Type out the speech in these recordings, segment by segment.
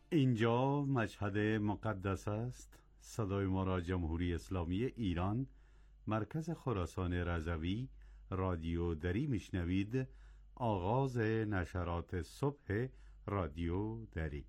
اینجا مشهد مقدس است. صدای ما را جمهوری اسلامی ایران، مرکز خراسان رضوی، رادیو دری میشنوید. آغاز نشرات صبح رادیو دری.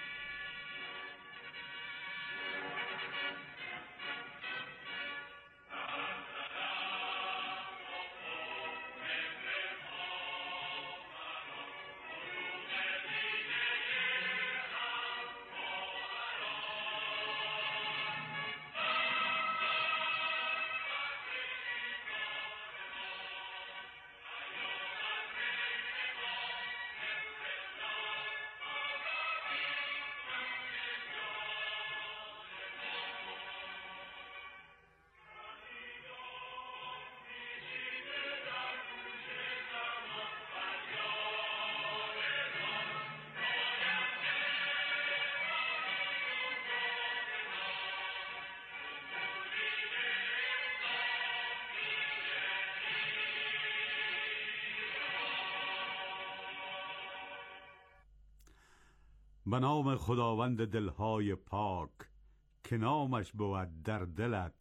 به نام خداوند دلهای پاک، که نامش بود در دلت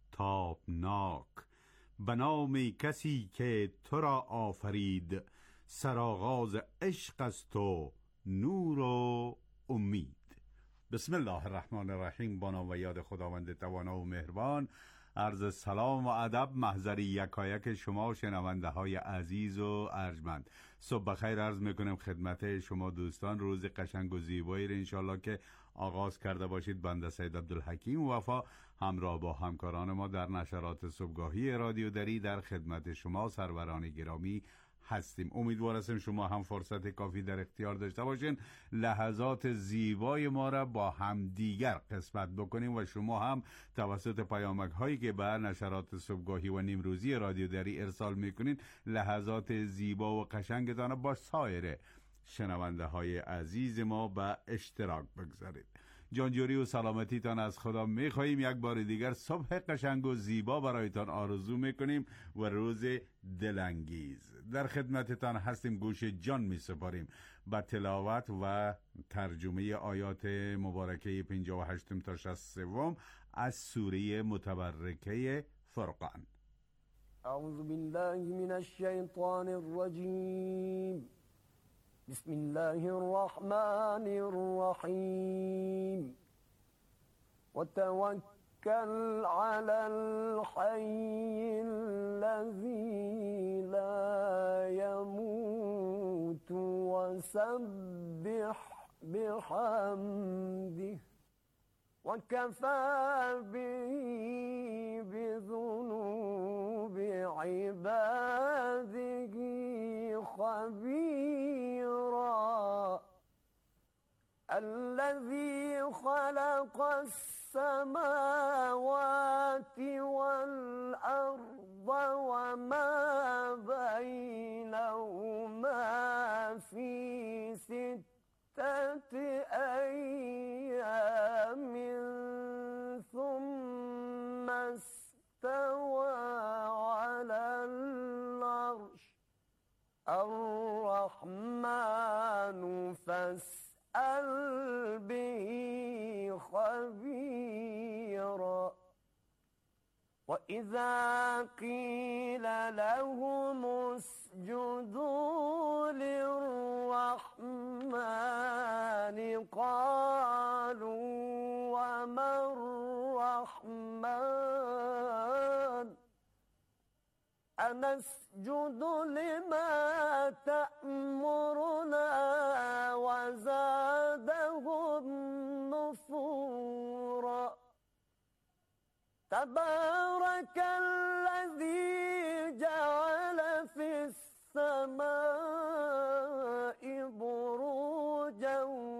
تابناک. به نام کسی که تو را آفرید، سرآغاز عشق است و نور و امید. بسم الله الرحمن الرحیم. با نام و یاد خداوند توانا و مهربان. عرض سلام و ادب محضر یکایک شما شنونده های عزیز و ارجمند. صبح بخیر عرض میکنم خدمت شما دوستان. روز قشنگ و زیبایی را انشالله که آغاز کرده باشید. بنده سید عبدالحکیم وفا همراه با همکاران ما در نشرات صبحگاهی رادیو دری در خدمت شما سروران گرامی هستیم. امیدوار هستیم شما هم فرصت کافی در اختیار داشته باشین لحظات زیبای ما را با هم دیگر قسمت بکنیم و شما هم توسط پیامک هایی که بر نشرات صبحگاهی و نیمروزی رادیو دری ارسال میکنین لحظات زیبا و قشنگتان با سایر شنونده های عزیز ما به اشتراک بگذارید. جانجوری و سلامتیتان از خدا میخواییم. یک بار دیگر صبح قشنگ و زیبا برایتان آرزو میکنیم و روز دلانگیز. در خدمتتان هستیم. گوش جان میسپاریم به تلاوت و ترجمه آیات مبارکه 58 تا 63 از سوره متبرکه فرقان. اعوذ بالله من الشیطان الرجیم. بسم الله الرحمن الرحيم. وتوكل على الحي الذي لا يموت وسبح بحمده وكفى به بذنوب عباده خبيرا. الذي خلق السماوات والأرض وما بينهما في 6 أيام ثم استوى على العرش. الرحمن فاسأل به خبيرا. وإذا قيل لهم اسجدوا للرحمن قالوا وما الرحمن أنسجد لما تأمرنا وزادهم نفورا. تبارك الذي جعل في السماء بروجا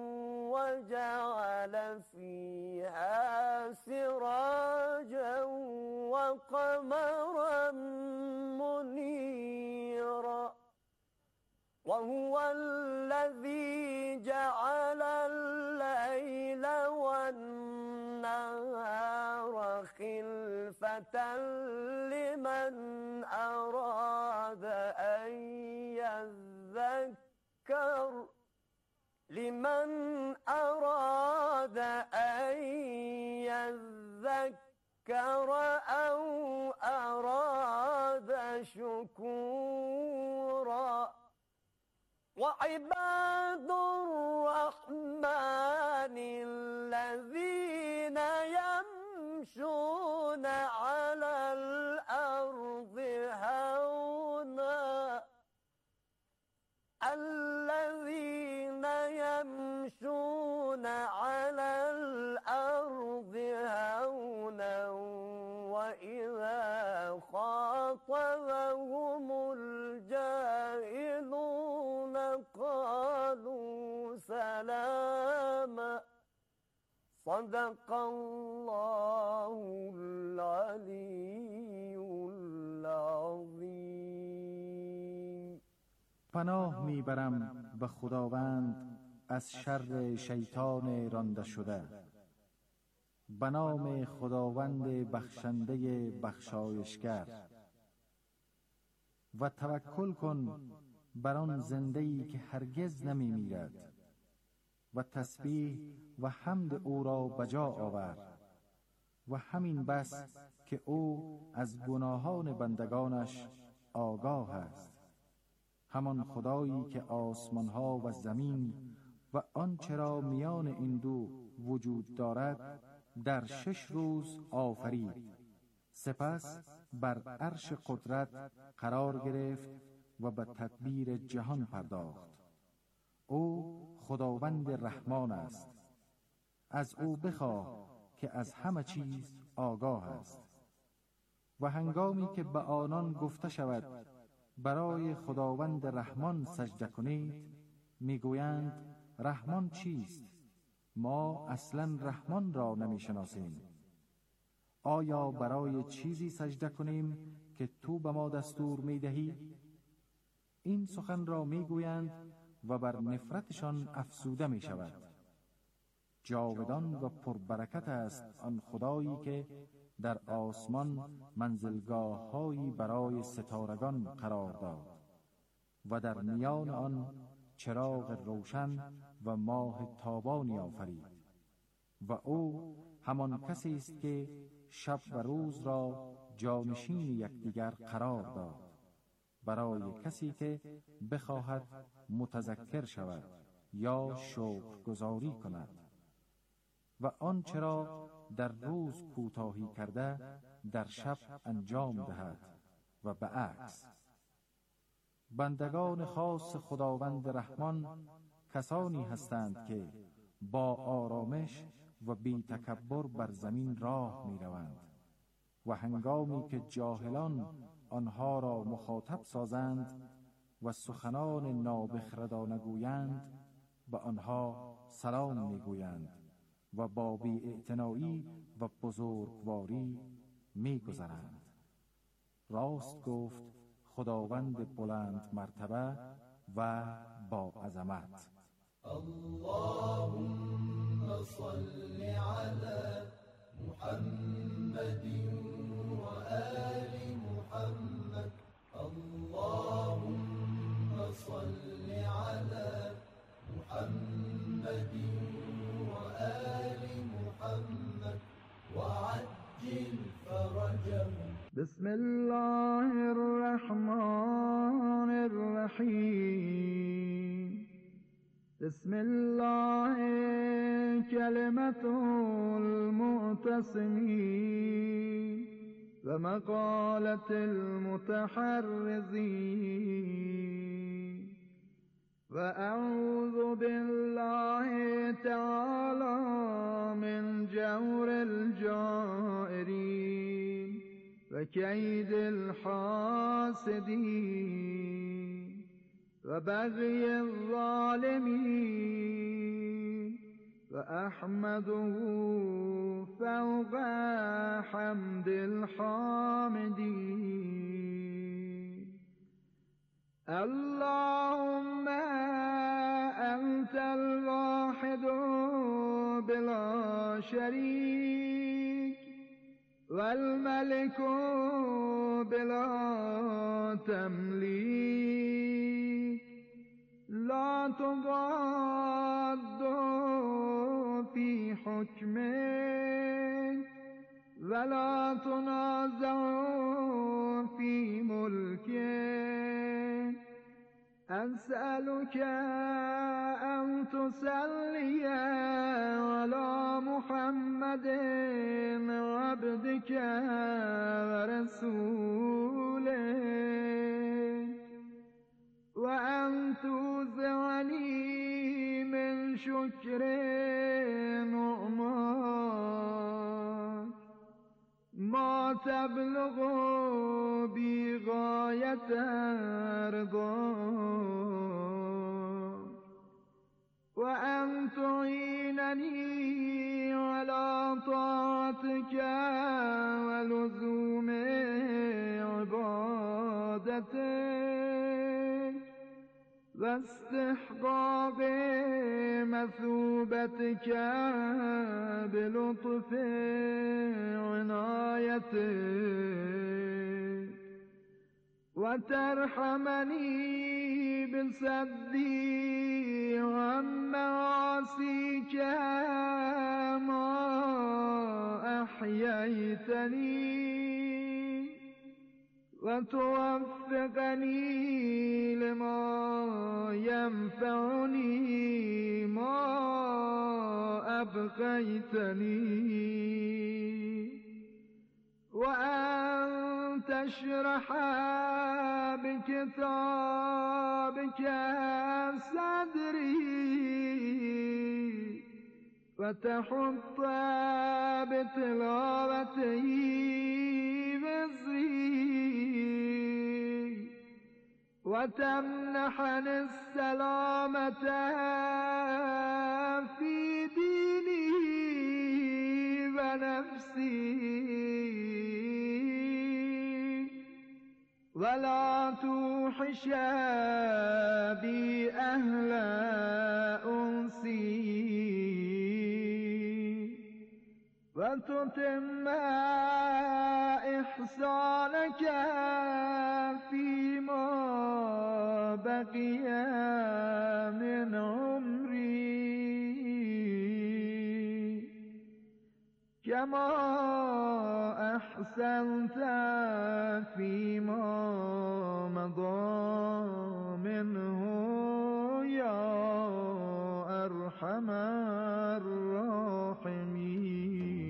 وجعل فيها سراجا وقمرا منيرا. وهو الذي جعل الليل والنهار خلفة لمن أراد أن يذكر لمن أراد أن يذكر أو أراد شكورا وعباد الرحمن الذين يمشون على الأرض هونا الذين يمشون على الأرض هونا وإذا خاطبهم الجاهلون قالوا سلاما صدق الله العلي العظیم. پناه میبرم به خداوند از شر شیطان رانده شده. به نام خداوند بخشنده بخشایشگر. و توکل کن بر آن زنده‌ای که هرگز نمی میرد و تسبیح و حمد او را بجا آور و همین بس که او از گناهان بندگانش آگاه است. همان خدایی که آسمانها و زمین و آنچه را میان این دو وجود دارد در 6 روز آفرید، سپس بر عرش قدرت قرار گرفت و به تدبیر جهان پرداخت. او خداوند رحمان است. از او بخواه که از همه چیز آگاه است. و هنگامی که به آنان گفته شود برای خداوند رحمان سجده کنید، میگویند رحمان چیست؟ ما اصلا رحمان را نمیشناسیم. آیا برای چیزی سجده کنیم که تو به ما دستور میدهی؟ این سخن را میگویند و بر نفرتشان افسوده می شود. جاودان و پربرکت است آن خدایی که در آسمان منزلگاه‌هایی برای ستارگان قرار داد و در میان آن چراغ روشن و ماه تابانی آفرید. و او همان کسی است که شب و روز را جانشین یکدیگر قرار داد برای کسی که بخواهد متذکر شود یا شکرگزاری کند و آنچه را در روز کوتاهی کرده در شب انجام دهد و به عکس. بندگان خاص خداوند رحمان کسانی هستند که با آرامش و بی تکبر بر زمین راه می روند و هنگامی که جاهلان آنها را مخاطب سازند و سخنان نابخردانه گویند به آنها سلام می گویند و با بی‌اعتنایی و بزرگواری می گذرند. راست گفت خداوند بلند مرتبه و با عظمت. اللهم صل على محمد و آل محمد. اللهم صل على محمد و آل محمد وعجل فرجهم. بسم الله الرحمن الرحیم. بسم الله کلمة المعتصمین و مقالة المتحرزین و اعوذ بالله تعالی من جور الجائرین و کید الحاسدین و بغی الظالمین و احمده فوق حمد الحامدین. اللهم انت الواحد بلا شریک والملك بلا تملیک لا تضاد في حكمه ولا تنازع في ملكه أسألك أن تصلي على محمد عبدك ورسولك وأن توزعني من شكر نعماك ما تبلغ بغاية رضاك وأن تعينني على طاعتك ولزوم عبادتك واستحقاق مثوبتك بلطف عنايتك وترحمني بصدي عن معاصيك ما أحييتني وتوفقني لما ينفعني ما أبقيتني وأن تشرح بكتابك صدري وتحط بتلاوته وزري وتمنحني السلامة في ديني ونفسي ولا توحش بي أهل أنسي وتتم إحسانك فيما بقي من عمري كما أحسنت فيما مضى منه يا أرحم الراحمين.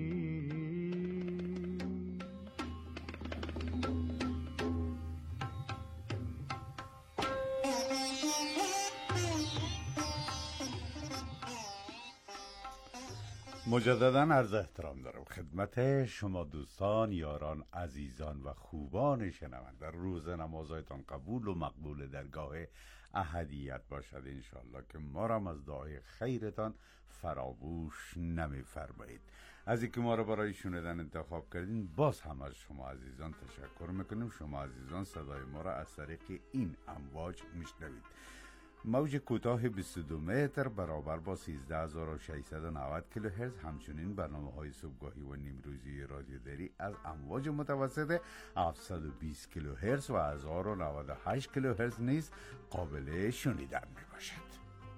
مجدداً عرض احترام دارم خدمت شما دوستان، یاران، عزیزان و خوبان شنونده. روز نمازهایتان قبول و مقبول درگاه احدیت باشد انشالله که ما را از دعای خیرتان فراموش نمی‌فرمایید. از اینکه ما را برای شنیدن انتخاب کردین باز هم از شما عزیزان تشکر میکنیم. شما عزیزان صدای ما را از طریق این امواج میشنوید. موج کوتاه 22 متر برابر با 13690 کیلوهرتز. همچنین برنامه‌های صبحگاهی و نیمروزی رادیو دری از امواج متوسط 720 کیلوهرتز و 1098 کیلوهرتز نیز قابل شنیدن میباشد.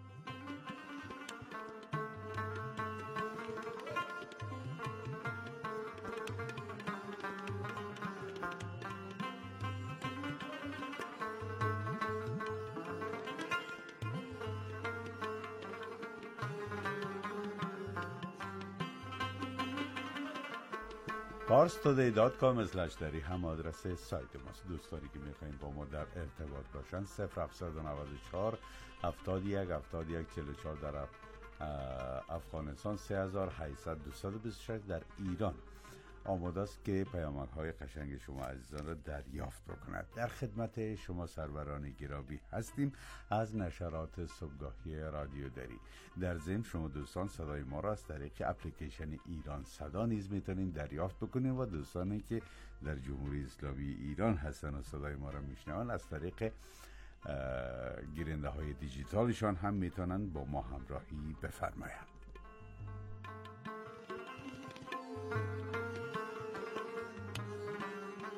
parstoday.com/dari هم آدرس سایت ماست. دوستانی که میخواین با ما در ارتباط باشن 0794 71 71 44 در افغانستان 3800 در ایران آماده است که پیامک‌های قشنگ شما عزیزان را دریافت بکند. در خدمت شما سروران گرامی هستیم از نشرات صبحگاهی رادیو دری. در ضمن شما دوستان صدای ما را از طریق اپلیکیشن ایران صدا نیز میتونید دریافت بکنید و دوستانی که در جمهوری اسلامی ایران هستن و صدای ما را میشنوند از طریق گیرنده های دیجیتالشان هم میتونن با ما همراهی بفرمایند.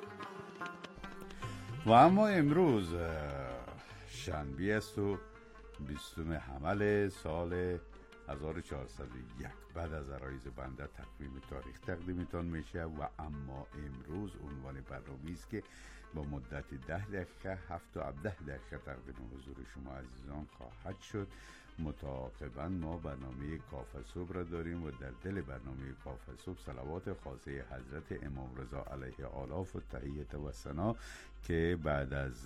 و اما امروز شنبه است و 20 حمل سال 1401 بعد از عرایض بنده تقویم تاریخ تقدیمتان میشه و اما امروز عنوان برنامه‌ای است که با مدت 10 دقیقه 7 تا 17 دقیقه تقدیم حضور شما عزیزان خواهد شد. متعاقباً ما برنامه کافه صبح را داریم و در دل برنامه کافه صبح صلوات خاصه حضرت امام رضا علیه آلاف و تحیت و ثنا که بعد از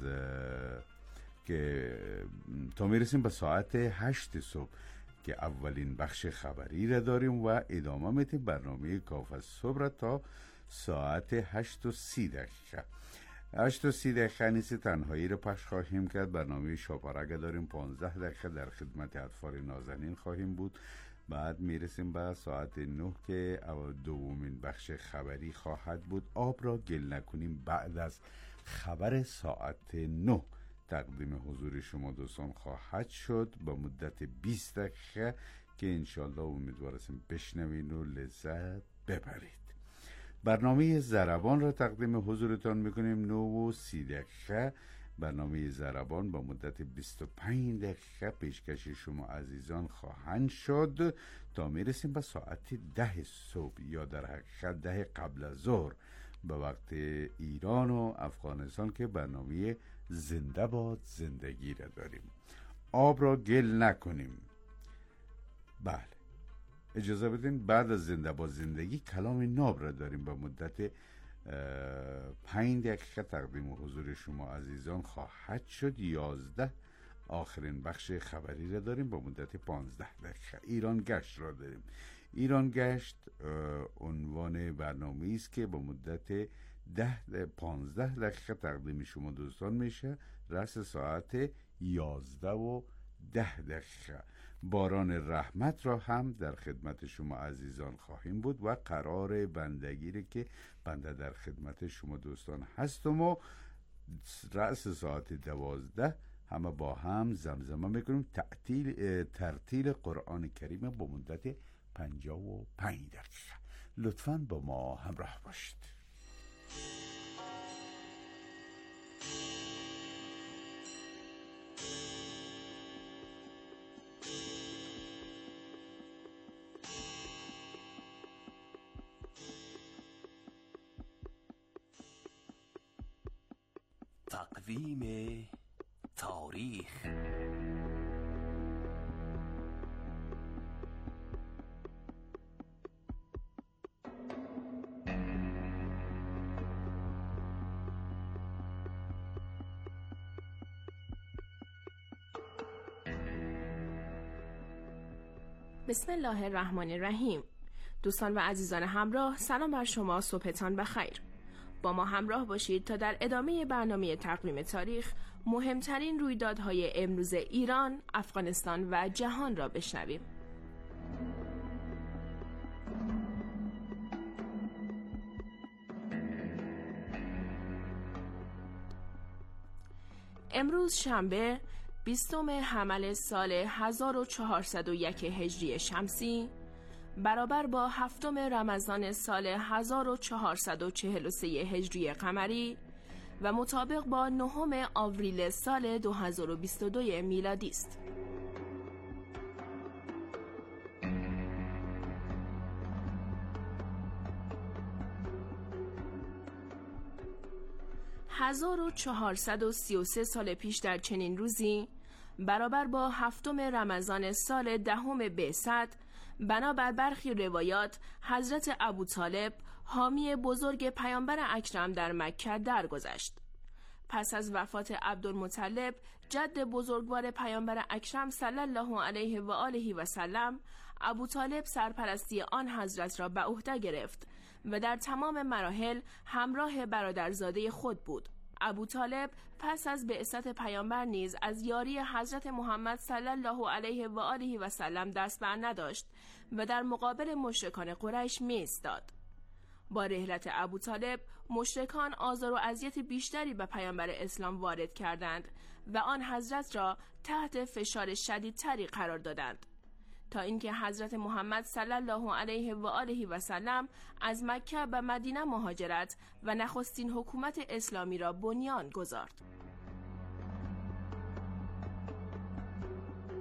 که تا میرسیم به ساعت 8 صبح که اولین بخش خبری را داریم و ادامه میتیم برنامه کافه صبح را تا ساعت 8:30 دقیقه. 8:30 دقیقه نیست تنهایی رو پخش خواهیم کرد. برنامه شاپارگه داریم 15 دقیقه در خدمت اطفال نازنین خواهیم بود. بعد میرسیم به ساعت 9 که دومین بخش خبری خواهد بود. آب را گل نکنیم بعد از خبر ساعت 9 تقدیم حضور شما دوستان خواهد شد با مدت 20 دقیقه که انشالله امیدوارم بشنوین و لذت ببرید. برنامه ضربان را تقدیم حضورتان میکنیم 9:30 دقیقه. برنامه ضربان با مدت 25 دقیقه پیشکش شما عزیزان خواهند شد تا میرسیم به ساعت 10 صبح یا در حقیقت 10 قبل از ظهر به وقت ایران و افغانستان که برنامه زنده باد زندگی را داریم. آب را گل نکنیم. بله اجازه بدین بعد از زنده باد زندگی کلام ناب را داریم به مدت 5 دقیقه تقدیم حضور شما عزیزان خواهد شد. 11 آخرین بخش خبری را داریم با مدت 15 دقیقه. ایران گشت را داریم. ایران گشت عنوان برنامه است که با مدت 15 دقیقه تقدیم شما دوستان میشه رس ساعت 11:10 دقیقه. باران رحمت را هم در خدمت شما عزیزان خواهیم بود و قرار بندگی که بنده در خدمت شما دوستان هستم و رأس ساعت 12 همه با هم زمزمه میکنیم ترتیل قرآن کریم با مدت 55 دقیقه. لطفاً با ما همراه باشید. تقویم تاریخ. بسم الله الرحمن الرحیم. دوستان و عزیزان همراه، سلام بر شما، صبحتان بخیر. با ما همراه باشید تا در ادامه برنامه تقویم تاریخ مهمترین رویدادهای امروز ایران، افغانستان و جهان را بشنویم. امروز شنبه 20 حمل سال 1401 هجری شمسی برابر با 7 رمضان سال 1443 هجری قمری و مطابق با 9 آوریل سال 2022 میلادی است. (1433) سال پیش در چنین روزی برابر با 7 رمضان سال 10 بعثت، بنابر برخی روایات حضرت ابوطالب حامی بزرگ پیامبر اکرم در مکه درگذشت. پس از وفات عبدالمطلب جد بزرگوار پیامبر اکرم صلی الله علیه و آله و سلم، ابوطالب سرپرستی آن حضرت را به عهده گرفت و در تمام مراحل همراه برادرزاده خود بود. ابوطالب پس از بعثت پیامبر نیز از یاری حضرت محمد صلی الله علیه و آله و سلم دست بر نداشت و در مقابل مشرکان قریش ایستاد. با رحلت ابوطالب مشرکان آزار و اذیت بیشتری به پیامبر اسلام وارد کردند و آن حضرت را تحت فشار شدیدتری قرار دادند تا اینکه حضرت محمد صلی الله علیه و آله و سلم از مکه به مدینه مهاجرت و نخستین حکومت اسلامی را بنیان گذارد.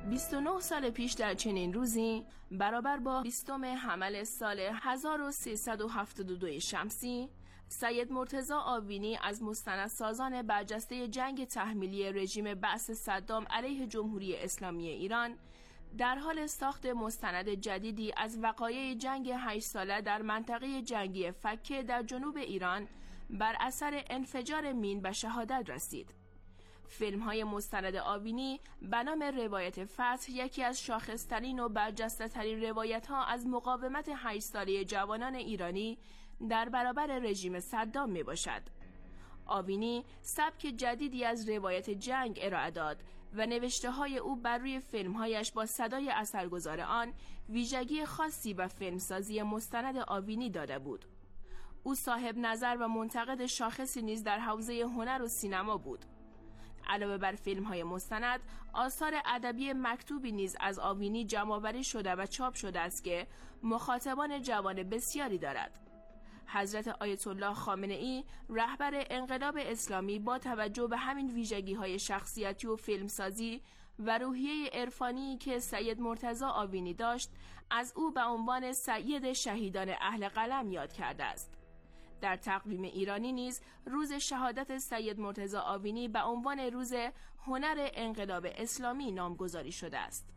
29 سال پیش در چنین روزی برابر با 20 حمل سال 1372 شمسی، سید مرتضی آوینی از مستندسازان برجسته جنگ تحمیلی رژیم بعث صدام علیه جمهوری اسلامی ایران در حال ساخت مستند جدیدی از وقایع جنگ 8 ساله در منطقه جنگی فکه در جنوب ایران بر اثر انفجار مین به شهادت رسید. فیلم‌های مستند آوینی به نام روایت فتح یکی از شاخص‌ترین و برجسته‌ترین روایت‌ها از مقاومت 8 ساله جوانان ایرانی در برابر رژیم صدام میباشد. آوینی سبک جدیدی از روایت جنگ ارائه داد و نوشته‌های او بر روی فیلم‌هایش با صدای اثرگذار آن ویژگی خاصی به فیلمسازی مستند آوینی داده بود. او صاحب نظر و منتقد شاخصی نیز در حوزه هنر و سینما بود. علاوه بر فیلم‌های مستند، آثار ادبی مکتوبی نیز از آوینی جمع‌آوری شده و چاپ شده است که مخاطبان جوان بسیاری دارد. حضرت آیت الله خامنه‌ای رهبر انقلاب اسلامی با توجه به همین ویژگی‌های شخصیتی و فیلمسازی و روحیه عرفانی که سید مرتضی آوینی داشت، از او به عنوان سید شهیدان اهل قلم یاد کرده است. در تقویم ایرانی نیز روز شهادت سید مرتضی آوینی به عنوان روز هنر انقلاب اسلامی نامگذاری شده است.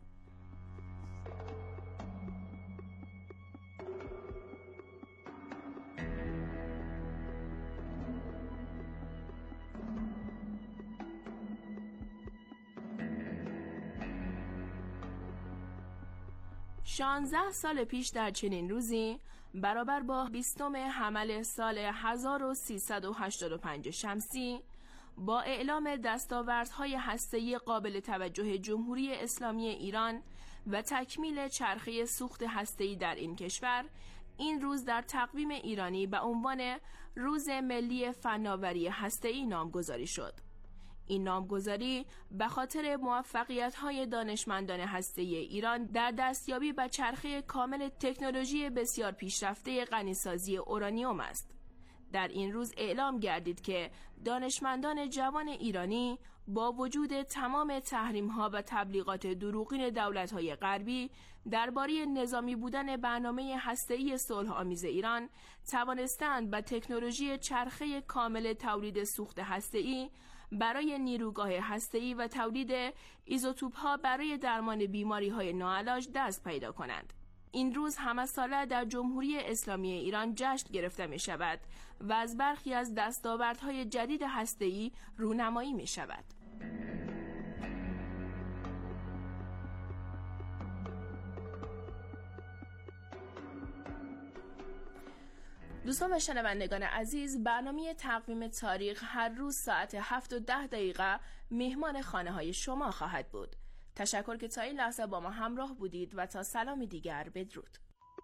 شانزده سال پیش در چنین روزی برابر با 20 حمل سال 1385 شمسی، با اعلام دستاوردهای هسته‌ای قابل توجه جمهوری اسلامی ایران و تکمیل چرخه سوخت هسته‌ای در این کشور، این روز در تقویم ایرانی به عنوان روز ملی فناوری هسته‌ای نامگذاری شد. این نامگذاری به خاطر موفقیت‌های دانشمندان هسته‌ای ایران در دستیابی به چرخه کامل تکنولوژی بسیار پیشرفته غنیسازی اورانیوم است. در این روز اعلام گردید که دانشمندان جوان ایرانی با وجود تمام تحریم‌ها و تبلیغات دروغین دولت‌های غربی درباره نظامی بودن برنامه هسته‌ای صلح‌آمیز ایران، توانستند به تکنولوژی چرخه کامل تولید سوخت هسته‌ای برای نیروگاه هسته‌ای و تولید ایزوتوپ‌ها برای درمان بیماری‌های ناعلاج دست پیدا کنند. این روز همه ساله در جمهوری اسلامی ایران جشن گرفته می شود و از برخی از دستاوردهای جدید هسته‌ای رونمایی می شود. دوستان و شنوندگان عزیز، برنامه تقویم تاریخ هر روز ساعت 7:10 مهمان خانه های شما خواهد بود. تشکر که تا این لحظه با ما همراه بودید و تا سلامی دیگر بدرود.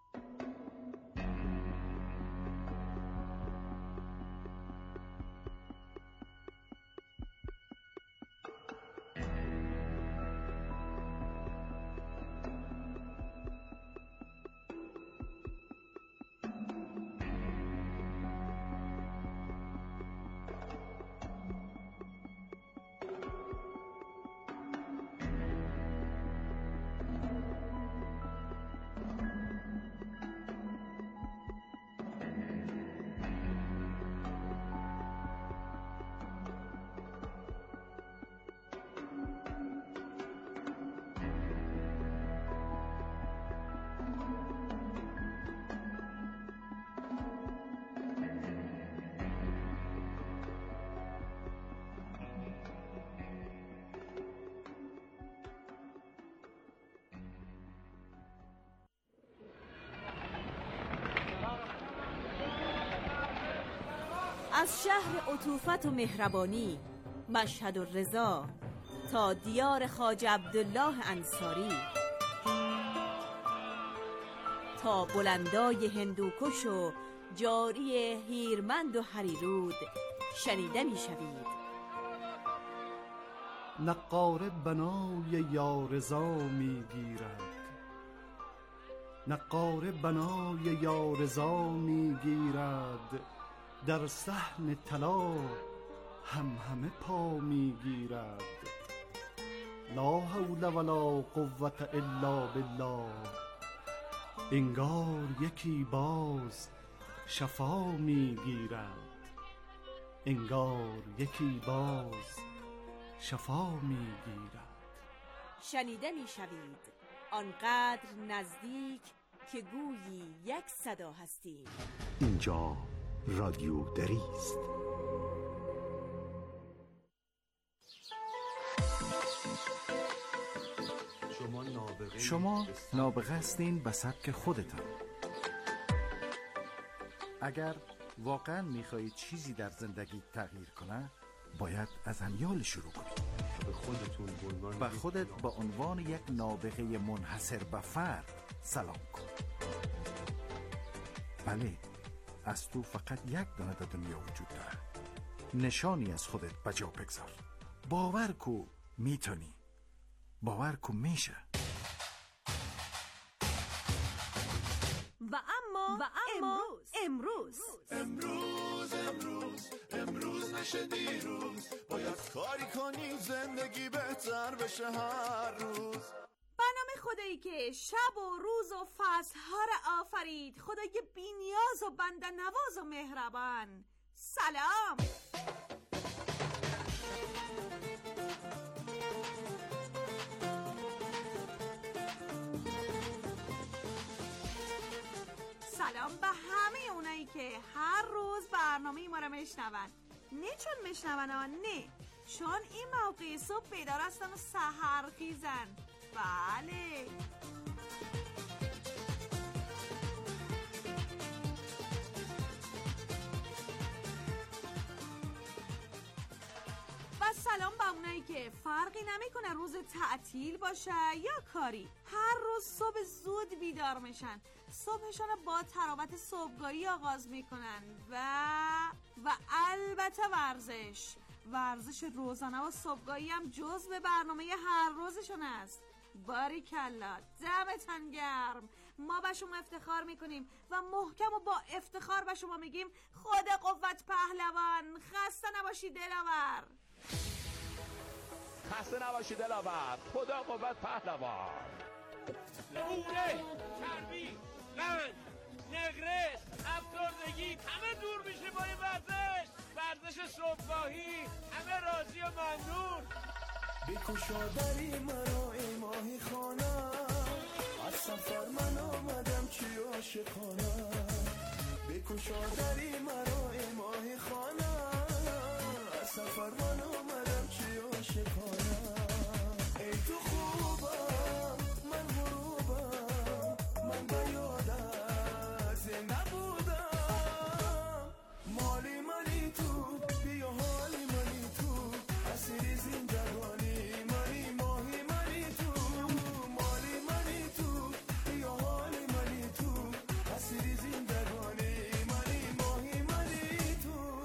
از شهر عطوفت و مهربانی مشهد و رضا تا دیار خواجه عبدالله انصاری، تا بلندای هندوکش و جاری هیرمند و هریرود شنیده می شوید. نقاره بنای یارضا می گیرد، نقاره بنای یارضا می گیرد، در صحن طلا هم همه پا می گیرد. لا حول ولا قوة الا بالله. انگار یکی باز شفا میگیرد، انگار یکی باز شفا میگیرد. شنیده میشوید آنقدر نزدیک که گویی یک صدا هستیم. اینجا رادیو دری است. شما نابغه هستین به سبک خودتان. اگر واقعا میخواهید چیزی در زندگی تغییر کنه، باید از امیال شروع کنید. به خودت با عنوان یک نابغه منحصر به فرد سلام کن. بله، از تو فقط یک دانه در دنیا وجود داره. نشانی از خودت به جا بگذار. باور کو میتونی، باور کو میشه. و اما امروز نشه دیروز، باید کاری کنی زندگی بهتر بشه هر روز. برنامه خدایی که شب و روز و فصلها را آفرید، خدای بی‌نیاز و بنده نواز و مهربان. سلام. سلام به همه اونایی که هر روز برنامه ما رو میشنون. نه چون میشنون ها، نه چون این موقع صبح بیدار هستن و سحر خیزن. بله، و سلام به اونایی که فرقی نمیکنه روز تعطیل باشه یا کاری، هر روز صبح زود بیدار میشن، صبحشون با تراوت صبحگاهی آغاز میکنن و البته ورزش روزانه و صبحگاهی هم جزو برنامه هر روزشون است. باریکلا، دمتون گرم. ما به شما افتخار میکنیم و محکم و با افتخار به شما میگیم خدا قوت پهلوان. خسته نباشی دلاور. خسته نباشی دلاور. خدا قوت پهلوان. لوره، چربی، قند، نقرس، افسردگی همه دور میشه با این ورزش صبحگاهی. همه راضی و ممنون. بکشا دری مرا ای ماهی خانم، از سفر من آمدم چی عاشقانم. بکشا دری مرا ای ماهی خانم، از سفر من آمدم چی عاشقانم. ای تو خوبم من غروبم، من به یادت نبودم. مالی منی تو، بیا حالی منی تو، اسیری زندگانی منی، ماهی منی تو. مالی منی تو، بیا حالی منی تو، اسیری زندگانی منی، ماهی منی تو.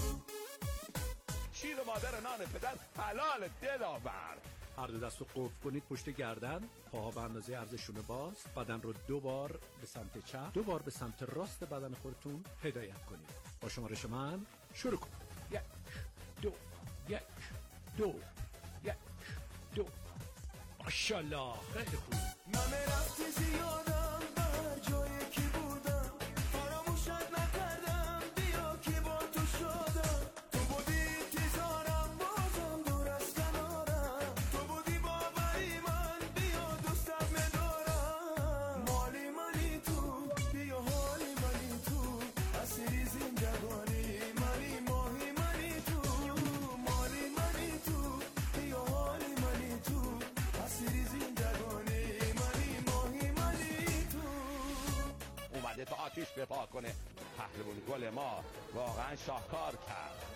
شیر مادر نان پدر حلال دلاور. هر دو دست رو قفل کنید پشت گردن، پاها به اندازه عرضشون باز، بدن رو 2 بار به سمت چپ، 2 بار به سمت راست بدن خودتون هدایت کنید. با شمارش من شروع کنید. 1 2 1 2 1 2. ماشاءالله، خیلی خوب. من رفتی زیادم بر جایی که بودم، فراموشت نکردم بیا که با تو شدم. تو بودی تیزارم بازم دور از کنارم، تو بودی باوری من بیا دوستم میدارم. مالی منی تو، بیا حالی منی تو، اسیری زندگانی منی، ماهی منی تو. مالی منی تو، بیا حالی منی تو، اسیری زندگانی منی، ماهی منی تو. اومده تا آتیش بپا کنه. پهلوان گل ما واقعا شاهکار کرد.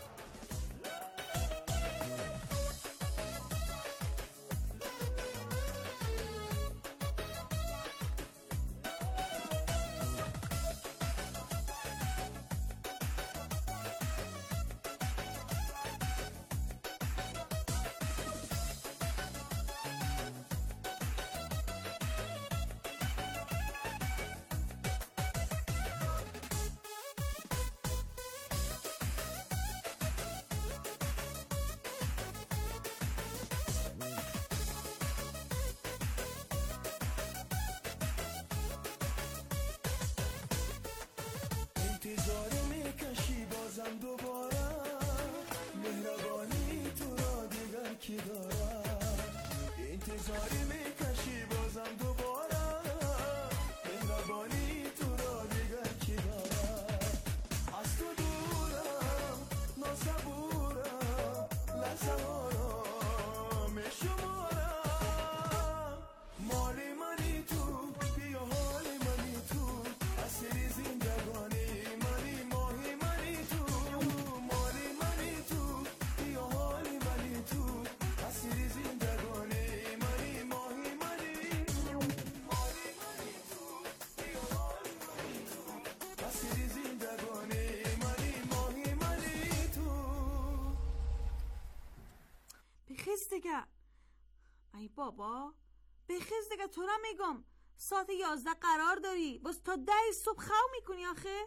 بخیز دیگه. ای بابا بخیز دیگه، تو را میگم ساعت 11 قرار داری، باز تا 10 صبح خو میکنی آخه.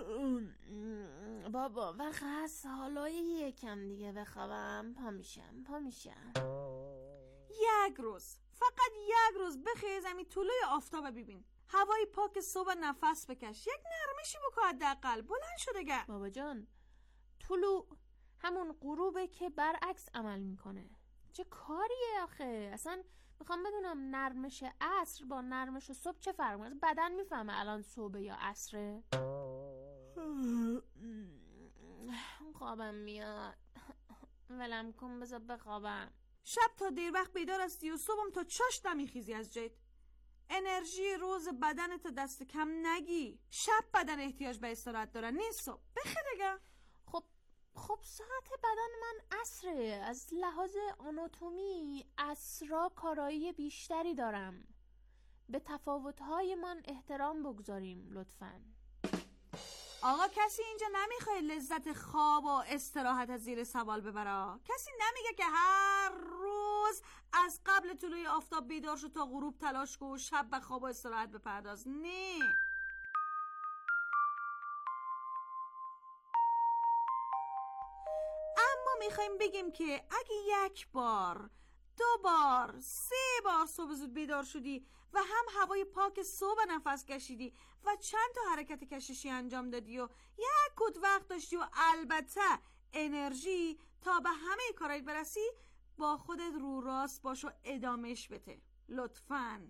بابا وقت هست حالا یکم دیگه بخوابم. پا میشم. یک روز، فقط یک روز بخیز، همین طلوع آفتاب ببین، هوای پاک صبح نفس بکش، یک نرمشی بکن حداقل. بلند شو دیگه. بابا جان طلوع همون غروبه که برعکس عمل میکنه. چه کاریه آخه؟ اصلا میخوام بدونم نرمش عصر با نرمش صبح چه فرق میکنه؟ بدن میفهمه الان صبح یا عصره؟ خوابم میاد، ولم کن بذار بخوابم. شب تا دیر وقت بیدار هستی و صبحم تا چاش نمیخیزی از جیت. انرژی روز بدنت دست کم نگی. شب بدن احتیاج به استراحت داره، نیست صبح. بخی دیگه. خب ساعت بدن من عصره، از لحاظ آناتومی عصرا کارایی بیشتری دارم. به تفاوت‌های من احترام بگذاریم لطفاً. آقا کسی اینجا نمیخواد لذت خواب و استراحت از زیر سوال ببره. کسی نمیگه که هر روز از قبل طلوع آفتاب بیدار شو تا غروب تلاش کن و شب به خواب و استراحت بپرداز. نه، اما میخوایم بگیم که اگه یک بار، 2 بار، 3 بار صبح زود بیدار شدی و هم هوای پاک صبح نفس کشیدی و چند تا حرکت کششی انجام دادی و یک کد وقت داشتی و البته انرژی تا به همه کارایت برسی، با خودت رو راست باش و ادامش بده لطفاً.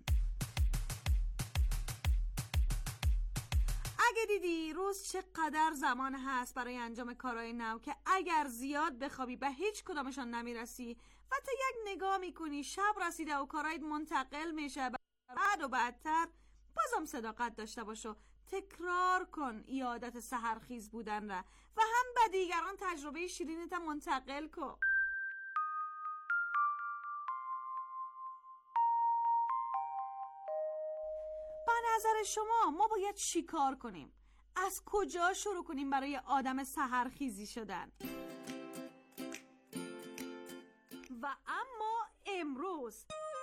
اگه دیدی روز چقدر زمان هست برای انجام کارهای نو که اگر زیاد بخوابی به هیچ کدامشان نمیرسی و تا یک نگاه میکنی شب رسیده و کارهایت منتقل میشه بعد و بعدتر، بازم صداقت داشته باش و تکرار کن ای عادت سحرخیز بودن را و هم به دیگران تجربه شیرینت منتقل کن. به نظر شما ما باید چی کار کنیم؟ از کجا شروع کنیم برای آدم سحرخیزی شدن؟ و اما امروز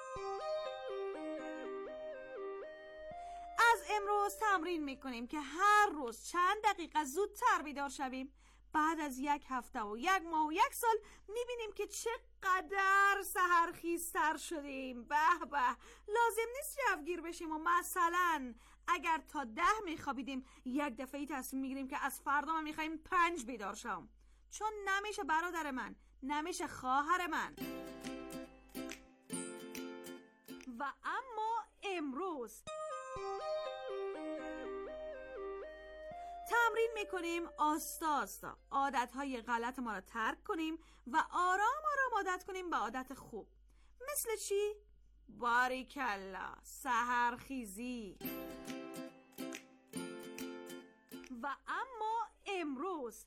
تمرین میکنیم که هر روز چند دقیقه زودتر بیدار شویم. بعد از 1 هفته و 1 ماه و 1 سال میبینیم که چقدر سحرخیزتر شدیم. به به، لازم نیست جوگیر بشیم و مثلا اگر تا 10 میخوابیدیم یک دفعه تصمیم میگیریم که از فردا ما میخوایم 5 بیدار شم، چون نمیشه برادر من، نمیشه خواهر من. و اما امروز تمرین میکنیم آستا آستا عادتهای غلط ما را ترک کنیم و آرام آرام عادت کنیم به عادت خوب. مثل چی؟ باریکلا، سحرخیزی. و اما امروز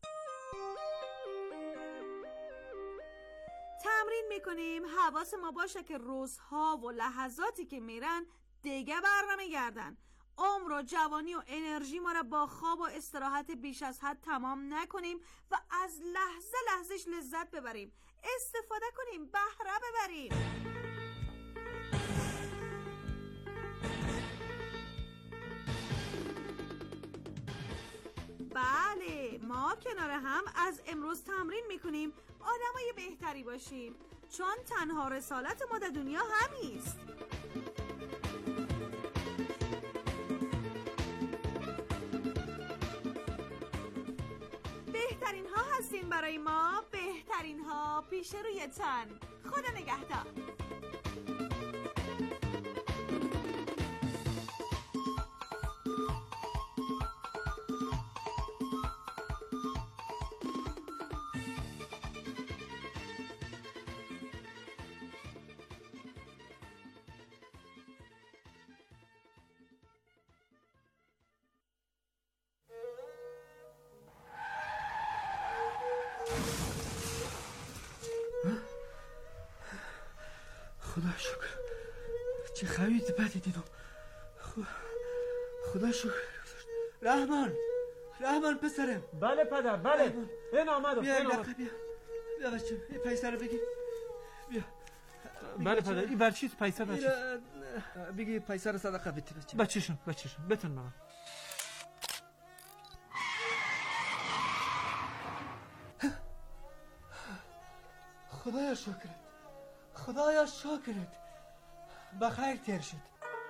تمرین میکنیم حواس ما باشه که روزها و لحظاتی که میرن دیگه بر نمیگردن. عمر و جوانی و انرژی ما را با خواب و استراحت بیش از حد تمام نکنیم و از لحظه لحظهش لذت ببریم، استفاده کنیم، بهره ببریم. بله، ما کنار هم از امروز تمرین میکنیم آدمای بهتری باشیم، چون تنها رسالت ما در دنیا همیست. بهترین ها هستین برای ما، بهترین ها پیش روی تن. خدا نگهدار. خدا شکر، چه خبری بدی دیدم. خدا شکر. رحمان پسرم. بله پدر، بله. این آمدم. بیا بچه، این پیسه رو بگیر. بیا. بله پدر، این برچیز پیسه بچه بگی پیسه رو صدقه بدی بچهشون بتون بابا. خدایا شکرت بخیر تیر شد.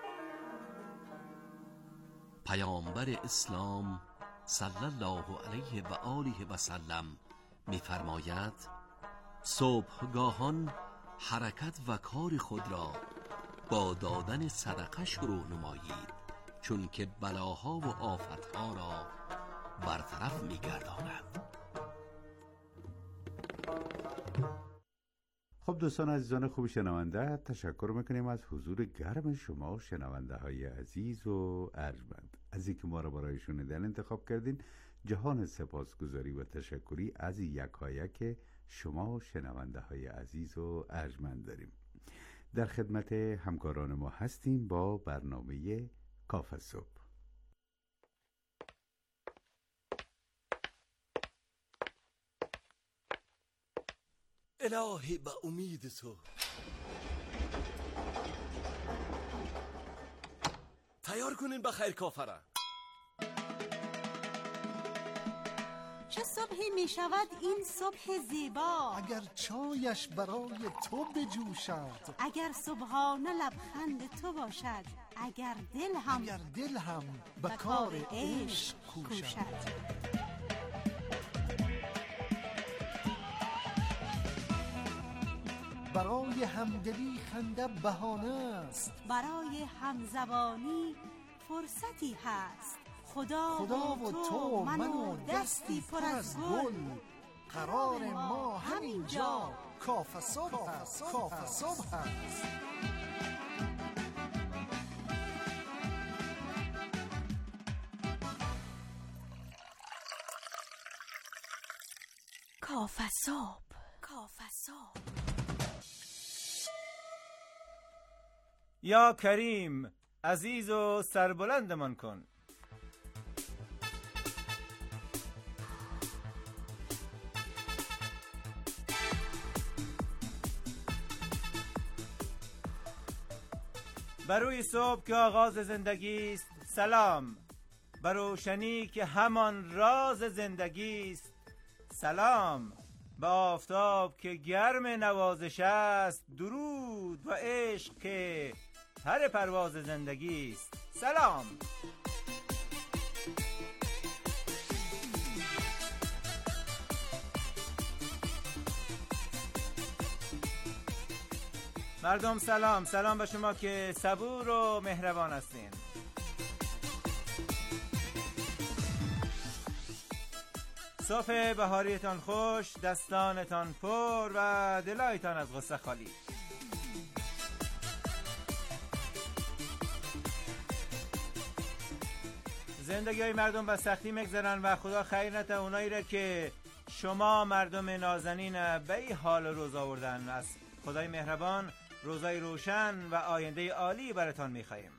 پیامبر اسلام صلی الله علیه و آله و سلم می‌فرماید صبحگاهان حرکت و کار خود را با دادن صدقه شروع نمایید، چون که بلاها و آفتها را برطرف می‌گرداند. خب دوستان عزیزان خوب شنونده، تشکر میکنیم از حضور گرم شما شنونده های عزیز و ارجمند از اینکه ما را برای شنیدن انتخاب کردین. جهان سپاسگزاری و تشکری از یکایک شما شنونده های عزیز و ارجمند داریم. در خدمت همکاران ما هستیم با برنامه کافه صبح. الهی به امید تو تیار کنین بخیر کافره. چه صبحی می شود این صبح زیبا، اگر چایش برای تو بجوشد، اگر صبحانه لبخند تو باشد، اگر دل هم به کار عشق کوشد. برای همدلی خنده بهانه است، برای همزبانی فرصتی هست. خدا و تو من و دستی پر از گل، قرار ما همینجا کافه صبح است. کافه صبح. یا کریم عزیز و سربلندمان کن. بروی صبح که آغاز زندگی است سلام، بر روشنی که همان راز زندگی است سلام، به آفتاب که گرم نوازش است درود، و عشق که پر پرواز زندگی است سلام. مردم سلام به شما که صبور و مهربان هستین. صبح بهاریتان خوش، دستانتان پر و دلایتان از غصه خالی. زندگی های مردم به سختی میگذرن و خدا خیر نده اونایی را که شما مردم نازنین به این حال روز آوردن. از خدای مهربان روزای روشن و آینده عالی براتان میخواییم.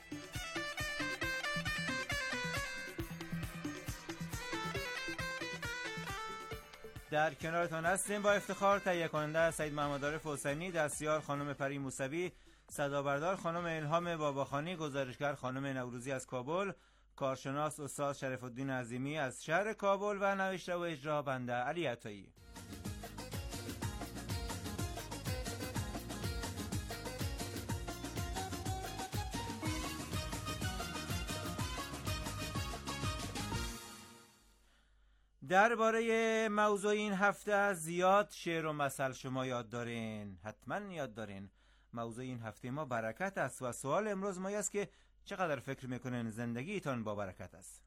در کنارتان هستیم با افتخار. تهیه کننده سید محمد عارف حسینی، دستیار خانم پری موسوی، صدابردار خانم الهام باباخانی، گزارشگر خانم نوروزی از کابل، کارشناس استاد شریف الدین عظیمی از شهر کابل و نوشته و اجرا بنده علی عطایی. درباره موضوع این هفته زیاد شعر و مثل شما یاد دارین، حتما یاد دارین. موضوع این هفته ما برکت است و سوال امروز ما است که چقدر فکر میکنین زندگیتان با برکت است؟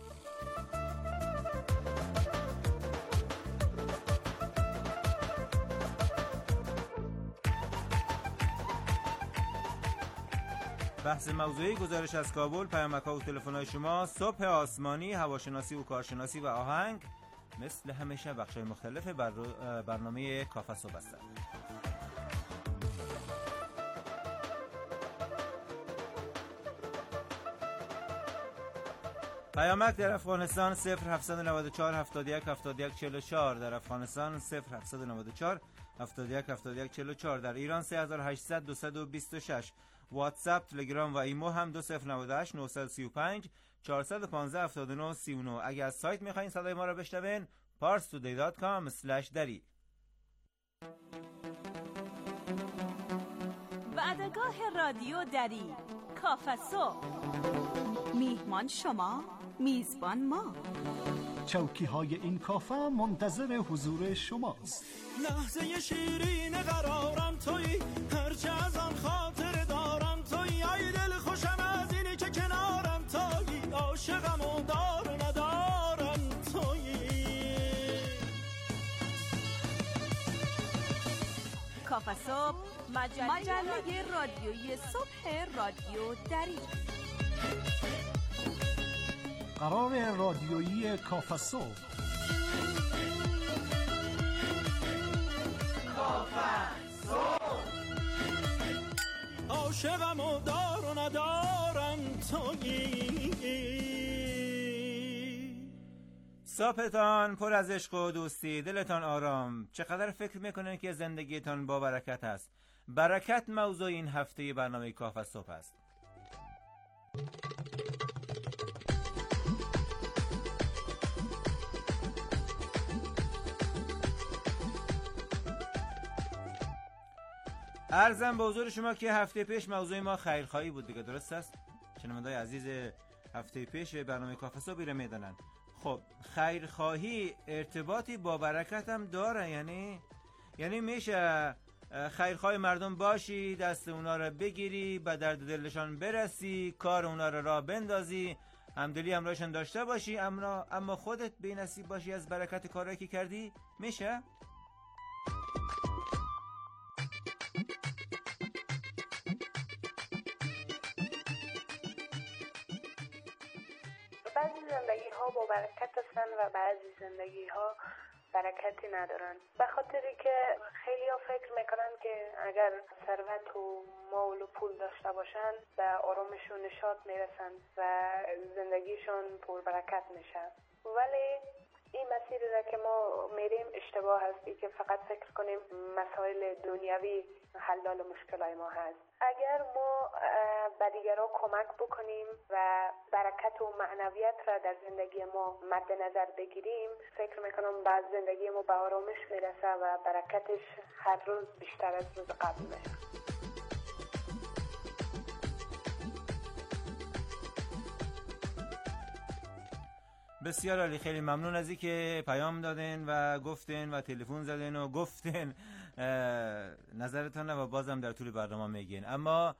بحث موضوعی گزارش از کابل، پیامک‌ها و تلفن‌های شما، صبح آسمانی، هواشناسی و کارشناسی و آهنگ، مثل همیشه بخش‌های مختلف برنامه کافه صبح است. پیامک در افغانستان 0794 71 71 44، در افغانستان 0794 71 71 44. در ایران 3800 226. واتساپ، تلگرام و ایمو هم 2098 935 415 79 39. اگر از سایت میخواین صدای ما رو بشنوین parstoday.com/dari. وعدگاه رادیو دری، کافه صبح. میهمان شما، میزبان ما. چوکی های این کافه منتظر حضور شماست. لحظه شیرین قرارم تویی، هرچه از آن خاطر دارم تویی. ای دل خوشم از اینی که کنارم تویی، عاشقم و دار ندارم تویی. کافه صبح، مجله رادیویی صبح رادیو دری. قرار رادیویی کافه صبح. عاشقم و دار و ندارم تویی. صبحتان پر از عشق و دوستی، دلتان آرام. چقدر فکر میکنین که زندگیتان با برکت است؟ برکت موضوع این هفته برنامه کافه صبح است. عرضم به حضور شما که هفته پیش موضوع ما خیرخواهی بود دیگه، درست است؟ شنونده‌های عزیز هفته پیش برنامه کافه صبح رو میدونن. خب خیرخواهی ارتباطی با برکت هم داره، یعنی میشه خیرخواه مردم باشی، دست اونا رو بگیری، به درد دلشان برسی، کار اونا رو راه بندازی، همدلی همراهشان داشته باشی، اما خودت بی نصیب باشی از برکت کارهایی که کردی؟ میشه؟ بعضی زندگی ها با برکت هستن و بعضی زندگی ها برکتی ندارن، به خاطری که خیلی ها فکر میکنن که اگر ثروت و مال و پول داشته باشن به آرامش و نشاط میرسن و زندگیشون پر برکت میشه. ولی این مسیری را که ما میریم اشتباه هستی که فقط فکر کنیم مسائل دنیوی حلال مشکلای ما هست. اگر ما به دیگران کمک بکنیم و برکت و معنویت را در زندگی ما مد نظر بگیریم، فکر میکنم بعد زندگی ما به آرامش میرسه و برکتش هر روز بیشتر از روز قبل میشه. بسیار عالی، خیلی ممنون از اینکه پیام دادین و گفتین و تلفن زدین و گفتین نظرتان و بازم در طول برنامه میگین. اما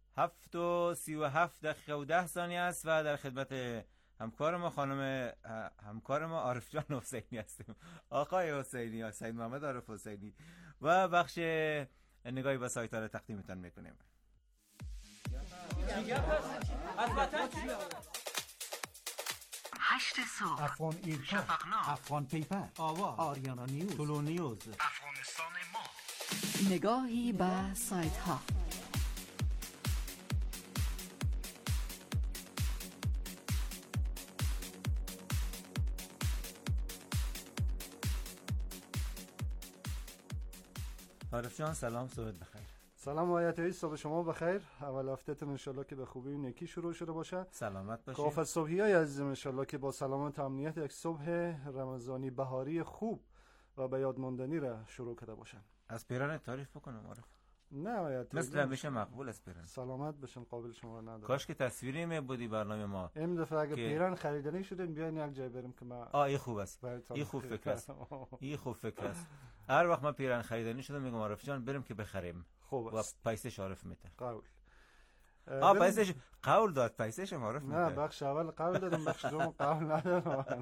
7:37 و 10 ثانیه است و در خدمت همکار ما عارف جان حسینی هستیم. آقای حسینی، سید محمد عارف حسینی، و بخش نگاهی به سایت ها رو تقدیمتان میکنیم. از وطن 8 صبح افغان ایرکا، افغان پیپر، آواز، آریانا نیوز، طلو نیوز، افغانستان ما. نگاهی به سایت ها. عارف جان سلام، صبح بخیر. سلام آیتایی، صبح شما بخیر. اول هفتهتون انشالله که به خوبی و نیکی شروع شده باشه. سلامت باشید. کافه صبحی های عزیزم، انشالله که با سلامت و امنیت یک صبح رمضانی بهاری خوب و به یاد ماندنی را شروع کرده باشن. از پیران تعریف بکنم عارف؟ نه آیتایی، مثل همیشه مقبول از پیران. سلامت بشن، قابل شما ندارم. کاش که تصویری می بودی برنامه ما. این دفعه اگه پیران خریدنی شدین بیاین یک جای بریم که ما این خوب است. این خوب فکر است. این خوب فکر است. هر وقت ما پیران خریدنی شدم میگم عارف جان بریم که بخریم. خوب است. و پیسش عارف میده. قول. پیسش قول داد، پیسش عارف میده. نه بخش اول قول دادم، بخش دوم قول ندادم.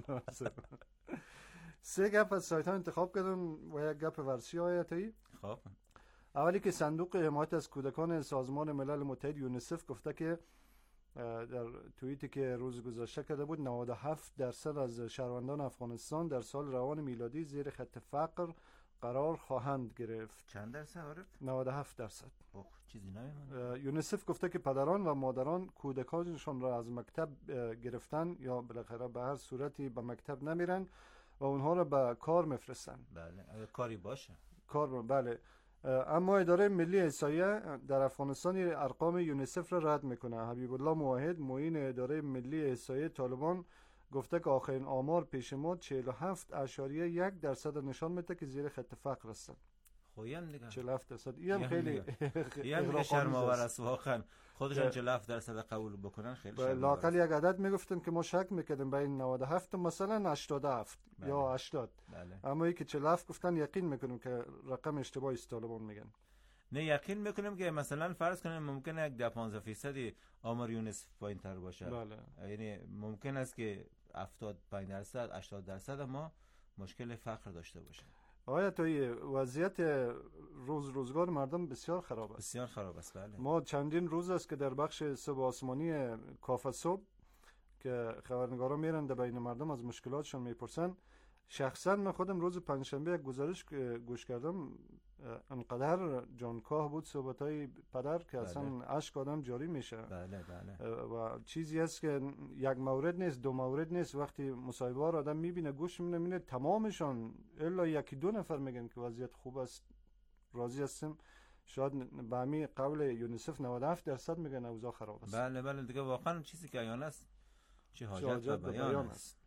سه گپ از سایت ها انتخاب کردم و یک گپ ورزشی آیتایی. خب اولی که صندوق حمایت از کودکان سازمان ملل متحد یونیسف گفته که در توییتی که روز گذشته کرده بود 97% از شهروندان افغانستان در سال روان میلادی زیر خط فقر قرار خواهند گرفت. چند درصد عارف؟ 97%. چیزی نمی‌مونه. یونیسف گفته که پدران و مادران کودکانشان را از مکتب گرفتن یا بالاخره به هر صورتی به مکتب نمیرن و اونها را به کار میفرستن. بله، اگه کاری باشه. کار بله. اما اداره ملی احصایه در افغانستان ارقام یونیسف را رد میکنه. حبیب الله موحد معین اداره ملی احصایه طالبان گفته که آخرین آمار پیش ما 47.1% نشان میده که زیر خط فقر هستند. خویم دیگه 47%. این خیلی این شرم‌آور است واقعا. خودشون 47% قبول بکنن خیلی شرم‌آور. لااقل یک عدد میگفتن که ما شک میکردیم بین 97 مثلا 87 یا 80. اما اینکه 47 گفتن یقین میکنیم که رقم اشتباهی است طالبان میگن. نه یقین میکنیم که مثلا فرض کنیم ممکنه یک 15% آمار یونس پایین‌تر باشه. بله. یعنی ممکن است که 75% 80% ما مشکل فقر داشته باشه. آیا توی وضعیت روزگار مردم بسیار خراب است. بسیار خراب است بله. ما چندین روز است که در بخش صبح آسمانی کافه صبح که خبرنگارا میرن در بین مردم از مشکلاتشون میپرسن. شخصا من خودم روز پنجشنبه یک گزارش گوش کردم، انقدر جانکاه بود صحبتای پدر که اصلا اشک آدم جاری میشه. بله بله. و چیزی است که یک مورد نیست، دو مورد نیست. وقتی مصاحبه ها آدم میبینه گوش میبینه تمامشان الا یکی دو نفر میگن که وضعیت خوب است، راضی هستیم. شاید به همین قول یونیسف 97% میگن اوضاع خراب است. بله بله دیگه واقعا چیزی که عیان است چه حاجت به بیان است.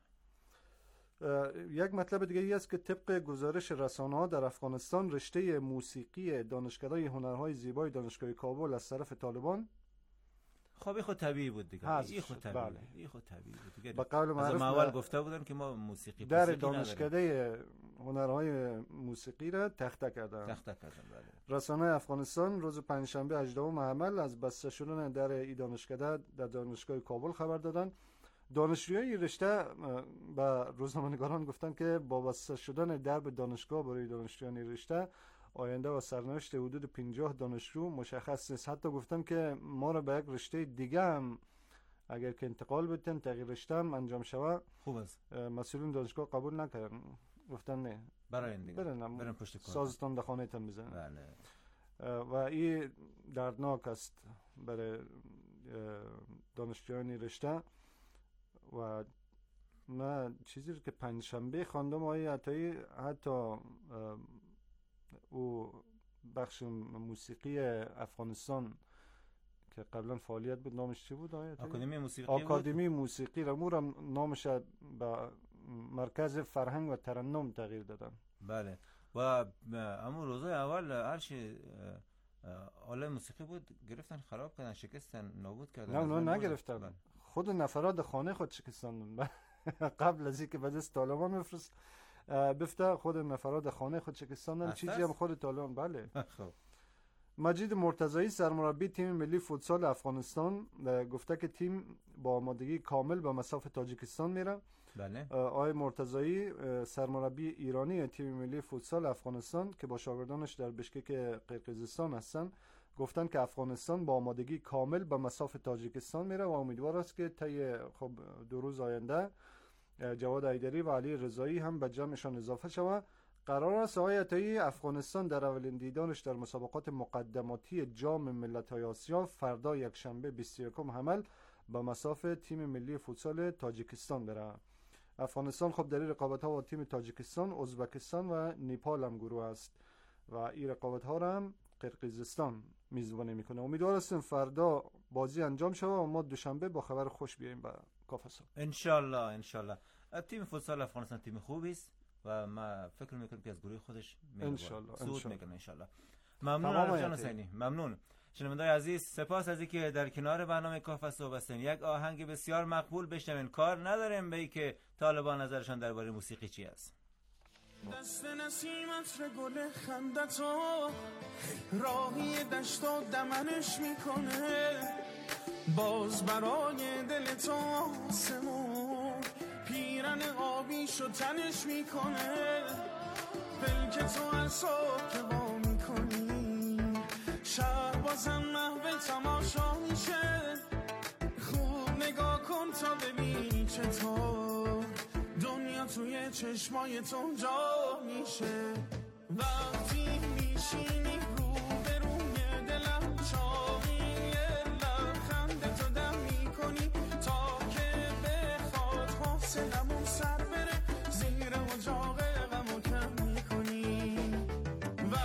یک مطلب دیگه ای است که طبق گزارش رسانه‌ها در افغانستان رشته موسیقی دانشکده هنرهای زیبای دانشگاه کابل از طرف طالبان خب این خود طبیعی بود دیگه. این خود طبیعی. بله. این خود طبیعی بود دیگه. به قول معروف اول گفته بودن که ما موسیقی در دانشکده هنرهای موسیقی را تخته کردن. بله. رسانه افغانستان روز پنجشنبه 18 حمل از بسته شدن در این دانشکده در دانشگاه کابل خبر دادن. دانشجویان رشته به روزنامه‌نگاران گفتن که با بسته شدن درب دانشگاه برای دانشجویان رشته آینده و سرنوشت حدود 50 دانشجو مشخص نیست. حتی گفتن که ما را به یک رشته دیگه هم اگر که انتقال بدن تغییر رشته هم انجام شود خوب است. مسئولین دانشگاه قبول نکردن، گفتن نه برای این دیگه برن پشت کار سازتان در خانه تان بزنن. بله. و این دردناک است برای دانشجویان رشته. و من چیزی که پنجشنبه خواندم آقای عطایی حتی او بخش موسیقی افغانستان که قبلا فعالیت بود نامش چی بود آقای عطایی؟ آکادمی موسیقی را مورم نامش به مرکز فرهنگ و ترنم تغییر دادن. بله. و اما روزای اول هرچی آله موسیقی بود گرفتن خراب کردن شکستن نابود کردن. نه نگرفتن. خود نفرات خانه خود شکستاندن قبل از اینکه به دست طالبان بفرست بفته خود نفرات خانه خود شکستاندن. چیزی هم خود طالبان. بله. مجید مرتضایی سرمربی تیم ملی فوتسال افغانستان گفته که تیم با آمادگی کامل به مصاف تاجیکستان میره. بله. آقای مرتضایی سرمربی ایرانی تیم ملی فوتسال افغانستان که با شاگردانش در بشکک قرقیزستان هستن گفتن که افغانستان با آمادگی کامل به مصاف تاجیکستان میره و امیدوار است که طی دو روز آینده جواد حیدری و علی رضایی هم به جمعشان اضافه شود. قرار است آقای عطایی افغانستان در اولین دیدارش در مسابقات مقدماتی جام ملت‌های آسیا فردا یکشنبه 21 حمل به مصاف تیم ملی فوتسال تاجیکستان بره. افغانستان خب در این رقابت‌ها با تیم تاجیکستان، ازبکستان و نیپال هم گروه است و این رقابت‌ها را هم قرقیزستان میزبانی میکنه. امیدوار هستیم فردا بازی انجام شود و ما دوشنبه با خبر خوش بیاییم به کافه صبح. ان شاء الله. تیم فوتسال افغانستان تیم خوبی است و ما فکر میکنم که از گروه خودش صعود میکنه ان شاء الله. ممنون جان حسینی. ممنون. شنوندگان عزیز سپاس از اینکه در کنار برنامه کافه صبح هستین. یک آهنگ بسیار مقبول بشنوین. کار نداریم به اینکه طالبان نظرشان درباره موسیقی چی است. دست نسیمت ره گل خندتو راهی دشت و دمنش میکنه باز برای دل تو آسمون پیرن آبیشو تنش میکنه بلکه تو از صبح که با میکنی شب بازم محو تماشا میشه خوب نگاه کن تا ببینی چطور دنیا توی چشمای تو جا میشه وقتی میشینی رو به روی دلم چاقی لبخند تو دم میکنی تا که بخواد حسنمون سر بره زیر اجاق غمو کم میکنی و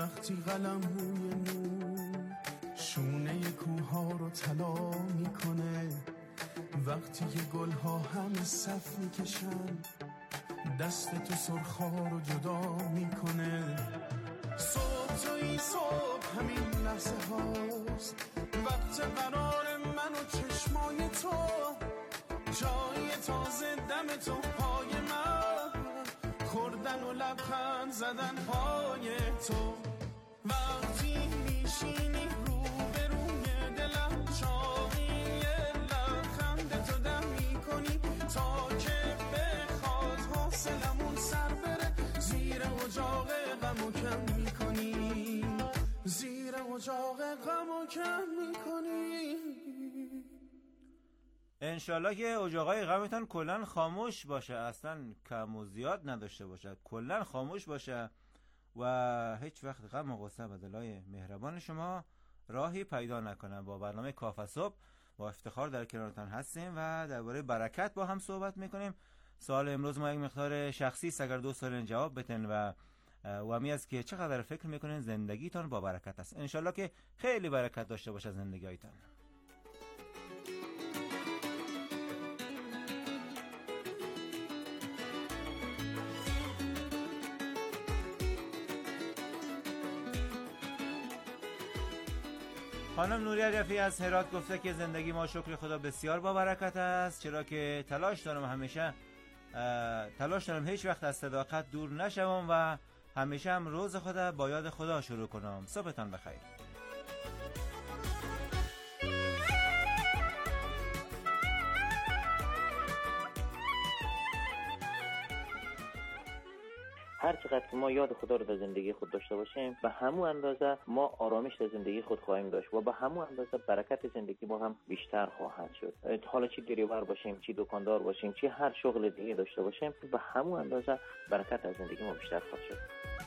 وقتی قلم روی نور شونه کوها رو طلا میکنه، وقتی که گلها همه صف میکشن دست تو سرخا رو جدا میکنه. صبح توی صبح همین لحظه هاست، وقت قرار من و چشمای تو، چای تازه دم تو پای من، خوردن و لبخند زدن پای تو. وقتی میشینی رو به روی دلم، چاقی لبخند تو دم میکنی تا که بخواد حاصلمون سر بره، زیر اجاق غم و کم میکنی، زیر اجاق غم و کم میکنی. انشالله که اجاقای غمتان کلن خاموش باشه، اصلا کم و زیاد نداشته باشه، کلن خاموش باشه و هیچ وقت غم و غصه به دلای مهربان شما راهی پیدا نکنه. با برنامه کافه صبح با افتخار در کنارتان هستیم و درباره برکت با هم صحبت میکنیم. سوال امروز ما یک مقدار شخصی است، اگر دوست دارین جواب بدین و همی است که چقدر فکر میکنین زندگیتان با برکت است. انشالله که خیلی برکت داشته باشه زندگیتان. خانم نوری رفی از هرات گفته که زندگی ما شکر خدا بسیار با برکت است، چرا که تلاش دارم هیچ وقت از صداقت دور نشوم و همیشه هم روز خدا با یاد خدا شروع کنم. صبحتان بخیر. هر چقدر که ما یاد خدا رو در زندگی خود داشته باشیم به همون اندازه ما آرامش در زندگی خود خواهیم داشت و به همون اندازه برکت زندگی ما هم بیشتر خواهد شد. حالا چی گریه‌آور باشیم، چی دکاندار باشیم، چی هر شغل دیگه داشته باشیم، به همون اندازه برکت از زندگی ما بیشتر خواهد شد.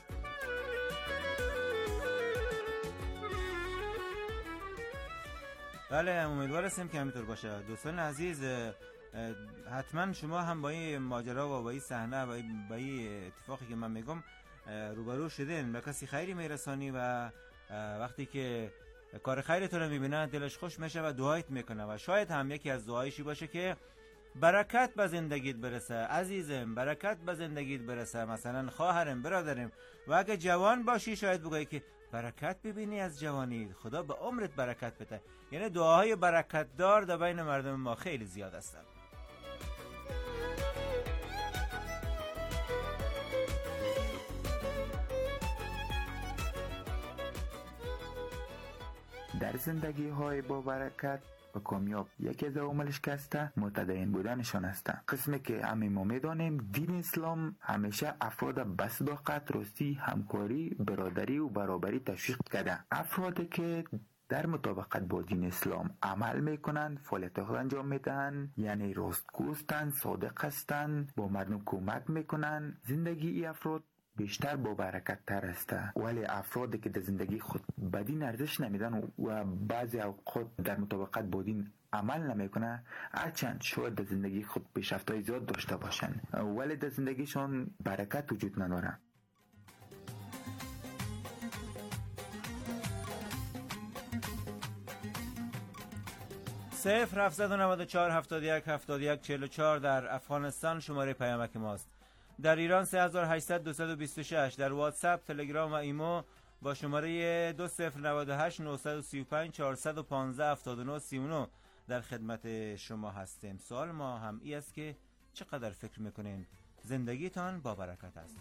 بله، امیدوار هستیم که همینطور باشه. دوستان عزیز، حتما شما هم با این ماجرا و با این صحنه و با این اتفاقی که من میگم روبرو شدین. به کسی خیری میرسانی و وقتی که کار خیرتون رو میبینه دلش خوش میشه و دعایت میکنه و شاید هم یکی از دعایشی باشه که برکت به زندگیت برسه. عزیزم، برکت به زندگیت برسه. مثلا خواهرم، برادرم، و اگه جوان باشی شاید بگویی که برکت ببینی از جوانی، خدا به عمرت برکت بده. یعنی دعاهای برکت دار در بین مردم ما خیلی زیاد هستند. در زندگی های با برکت و کامیاب یکی از عواملش که هسته متدین بودنشان هسته. قسمی که همه ما میدانیم دین اسلام همیشه افراد به صداقت، راستی، همکاری، برادری و برابری تشویق کرده. افرادی که در مطابقت با دین اسلام عمل میکنند، فعالیت انجام میدن، یعنی راستگوستند، صادق هستند، با مردم کمک میکنند، زندگی ای افراد بیشتر با برکت تر است. ولی افرادی که در زندگی خود به دین ارزش نمیدن و بعضی اوقات در مطابقت با دین عمل نمیکنه، هرچند شاید در زندگی خود پیشرفت‌های زیاد داشته باشن ولی در زندگیشان برکت وجود نداره. صفر 794 71 71 44 در افغانستان شماره پیامک ماست. در ایران 3800 226. در واتساپ، تلگرام و ایمو با شماره 2098 935 415 79 39 در خدمت شما هستیم. سوال ما هم ای است که چقدر فکر میکنین زندگیتان با برکت است؟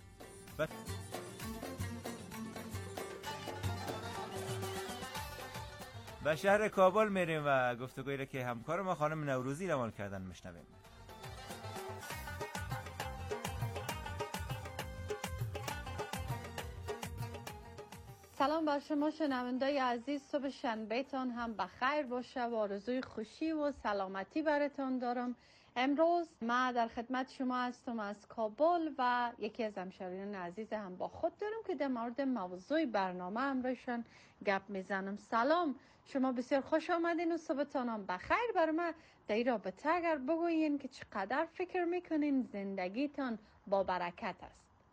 به شهر کابل میریم و گفتگویی را که همکار ما خانم نوروزی روان کردن میشنویم. سلام بر شما شنوندای عزیز، صبح شنبهتان هم بخیر باشه و آرزوی خوشی و سلامتی براتون دارم. امروز ما در خدمت شما هستم از کابل و یکی از همشهریان عزیز هم با خود دارم که در مورد موضوع برنامه امروزشان گپ میزنم. سلام، شما بسیار خوش آمدین و صبحتان هم بخیر. بر من در این رابطه اگر بگوین که چقدر فکر میکنین زندگیتان با برکت است؟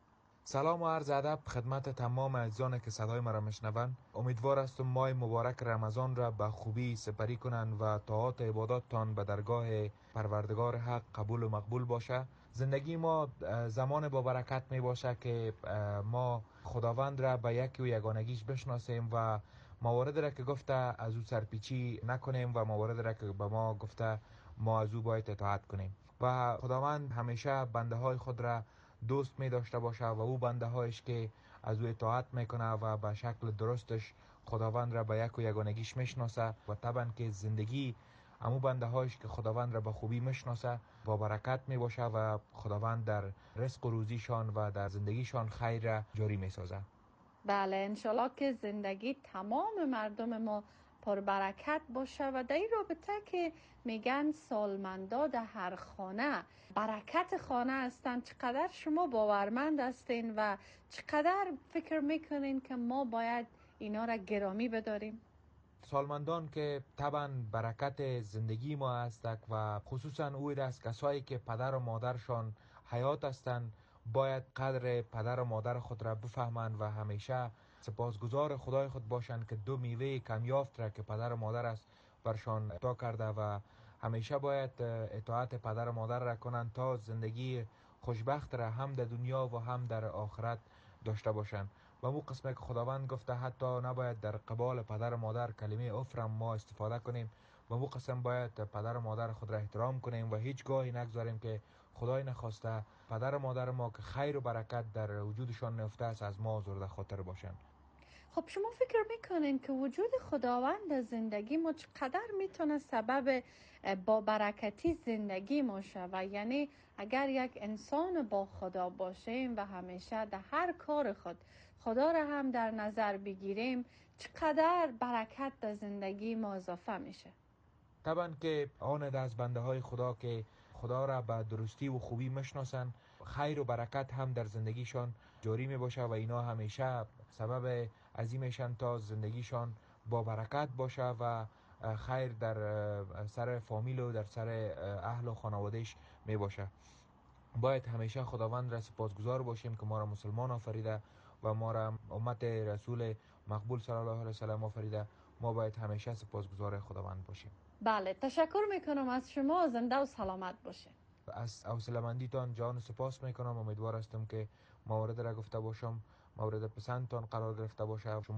سلام و عرض ادب خدمت تمام عزیزان که صدای مرا میشنوند. امیدوار هستم ماه مبارک رمضان را به خوبی سپری کنند و طاعات عباداتتان به درگاه پروردگار حق قبول و مقبول باشه. زندگی ما زمان با برکت می باشه که ما خداوند را به یکی و یگانگیش بشناسیم و موارد را که گفته از او سرپیچی نکنیم و موارد را که به ما گفته ما از او باید اطاعت کنیم و خداوند همیشه بنده های خود را دوست می داشته باشه و او بنده هایش که از او اطاعت میکنه و به شکل درستش خداوند را به یک و یگانگیش میشناسه و طبعا که زندگی امو بنده هایش که خداوند را به خوبی میشناسه با برکت می باشه و خداوند در رزق و روزیشان و در زندگیشان خیر را جاری می سازه. بله انشالله که زندگی تمام مردم ما پربرکت باشه و در این رابطه که میگن سالمندا در هر خانه برکت خانه هستن، چقدر شما باورمند هستین و چقدر فکر میکنین که ما باید اینا را گرامی بداریم؟ سالمندان که طبعا برکت زندگی ما هستند و خصوصا اوی است کسایی که پدر و مادرشان حیات هستند باید قدر پدر و مادر خود را بفهمند و همیشه سپاسگزار خدای خود باشند که دو میوه کمیافت را که پدر و مادر است برشان عطا کرده و همیشه باید اطاعت پدر و مادر را کنند تا زندگی خوشبخت را هم در دنیا و هم در آخرت داشته باشند. و مو قسمه که خداوند گفته حتی نباید در قبال پدر و مادر کلمه افرم ما استفاده کنیم و مو قسم باید پدر و مادر خود را احترام کنیم و هیچ گاهی نگذاریم که خدای نخواسته پدر و مادر ما که خیر و برکت در وجودشان نفته است از ما آزرده خاطر باشند. خب شما فکر میکنین که وجود خداوند در زندگی ما چقدر میتونه سبب با برکتی زندگی ما شود؟ یعنی اگر یک انسان با خدا باشیم و همیشه در هر کار خود خدا را هم در نظر بگیریم چقدر برکت در زندگی ما اضافه میشه؟ طبعا که آن از بنده های خدا که خدا را به درستی و خوبی میشناسن خیر و برکت هم در زندگیشان جاری می باشه و اینا همیشه سبب عظیمشان تا زندگیشان با برکت باشه و خیر در سر فامیل و در سر اهل و خانوادهش می باشه. باید همیشه خداوند را سپاسگزار باشیم که ما را مسلمان آفریده و ما را امت رسول مقبول صلی الله علیه و سلم آفریده. ما باید همیشه سپاسگزار خداوند باشیم. بله تشکر میکنم از شما، زنده و سلامت باشه. از حوصله‌مندیتان جان سپاس میکنم. امیدوار هستم که موارد را گفته باشم مورد پسندتان قرار گرفته باشه. شما